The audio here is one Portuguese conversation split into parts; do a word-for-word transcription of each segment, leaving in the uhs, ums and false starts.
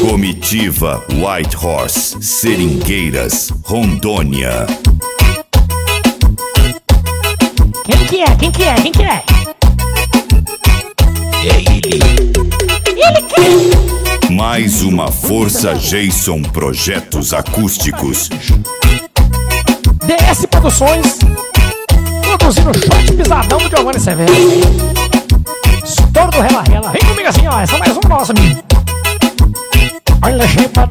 Comitiva White Horse, Seringueiras, Rondônia. Quem que é? Quem que é? Quem que é? É ele. Ele quem? Mais uma Força Jason Projetos Acústicos. D S Produções, produzindo shot pisadão do Giovanni Severo. Estouro do Rela Rela. Vem comigo assim, ó. Essa é mais uma nossa, menino. Olha a chipa.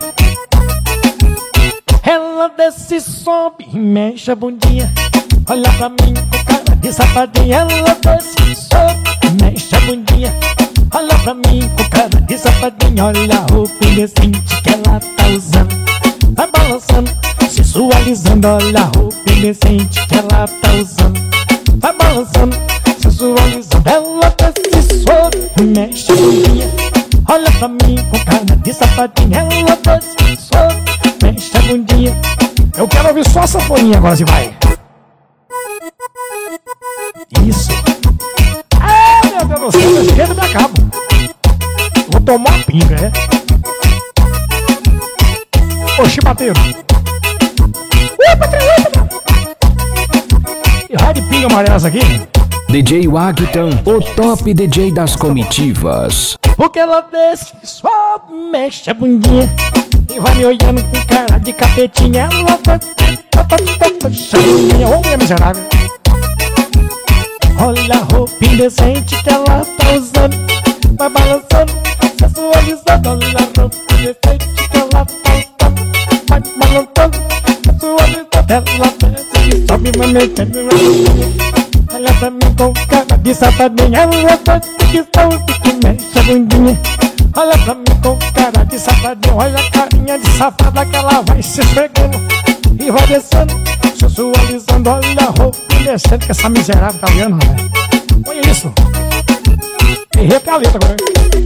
Ela desce, sobe e mexe a bundinha. Olha pra mim com cara de safadinha. Ela desce, sobe e mexe a bundinha. Olha pra mim com cara de safadinha. Olha a roupa indecente que ela tá usando. Vai balançando, sensualizando. Olha a roupa indecente que ela tá usando. Vai balançando, sensualizando. Ela desce, sobe e mexe a bundinha. Olha pra mim com cara de safadinha. Ela desce, sobe, mexe a bundinha. Eu quero ouvir só a sanfoninha agora, se vai. Isso. Ah, meu Deus do céu, desse jeito eu me acabo. Vou tomar uma pinga, é? Ô, chibateiro. Ui, patrão, ui, patrão. Que raio de pinga amarela essa aqui? D J Wagton, o top D J das comitivas. Porque ela desce, sobe, mexe a bundinha e vai me olhando com cara de capetinha. Ela vai mexe a bundinha. Ô, mulher miserável. Olha a roupa indecente que ela tá usando. Vai balançando, sensualizando. Olha a roupa indecente que ela tá usando. Vai balançando, sensualizando. Ela desce e sobe, vai mexendo a bundinha. Olha pra mim com cara de safadinha. Ela desce que sobe, que mexe a bundinha. Olha pra mim com cara de safadinha. Olha a carinha de safada que ela vai se esfregando e vai descendo, sensualizando. Olha a roupa indecente que essa miserável tá olhando, velho. Olha isso. Errei até a letra agora.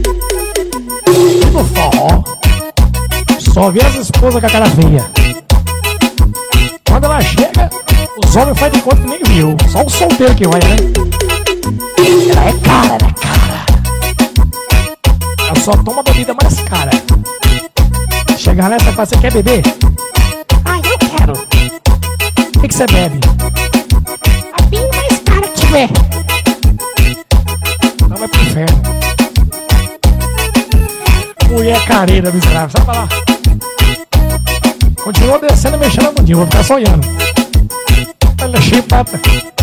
E no forró só vê as esposas com a cara feia. Quando ela chega, os homens fazem de conta que nem viu. Só o solteiro que vai, né? Ela é cara, ela é cara. Ela só toma bebida mais cara. Chegar nessa e fala, você quer beber? Ah, eu quero. O que, que você bebe? A bem mais cara que tiver. Então vai pro inferno. Mulher careira, miserável. Sai pra lá. Continua descendo e mexendo a bundinha. Vou ficar sonhando. Olha a chipata.